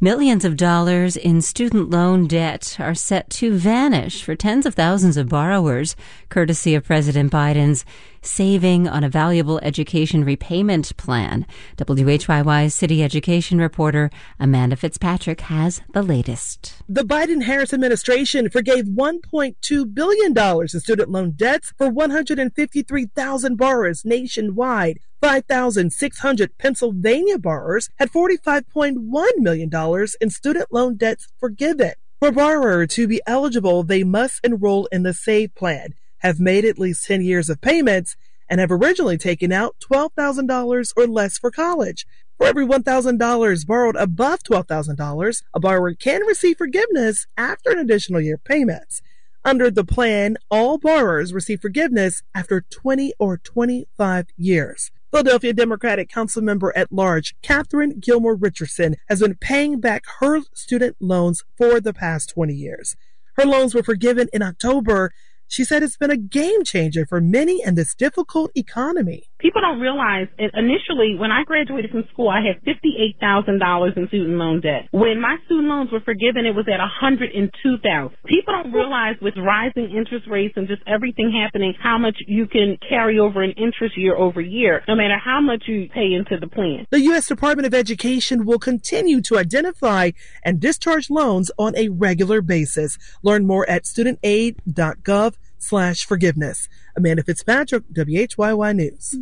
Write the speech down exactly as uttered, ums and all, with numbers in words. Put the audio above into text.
Millions of dollars in student loan debt are set to vanish for tens of thousands of borrowers, courtesy of President Biden's Saving on a Valuable Education Repayment Plan. W H Y Y's city education reporter Amanda Fitzpatrick has the latest. The Biden-Harris administration forgave one point two billion dollars in student loan debts for one hundred fifty-three thousand borrowers nationwide. five thousand six hundred Pennsylvania borrowers had forty-five point one million dollars in student loan debts forgiven. For borrowers to be eligible, they must enroll in the SAVE plan, have made at least ten years of payments, and have originally taken out twelve thousand dollars or less for college. For every one thousand dollars borrowed above twelve thousand dollars, a borrower can receive forgiveness after an additional year of payments. Under the plan, all borrowers receive forgiveness after twenty or twenty-five years. Philadelphia Democratic Councilmember at Large Catherine Gilmore Richardson has been paying back her student loans for the past twenty years. Her loans were forgiven in October. She said it's been a game changer for many in this difficult economy. People don't realize, initially, when I graduated from school, I had fifty-eight thousand dollars in student loan debt. When my student loans were forgiven, it was at one hundred two thousand dollars. People don't realize with rising interest rates and just everything happening, how much you can carry over in interest year over year, no matter how much you pay into the plan. The U S Department of Education will continue to identify and discharge loans on a regular basis. Learn more at studentaid dot gov slash forgiveness. Amanda Fitzpatrick, W H Y Y News.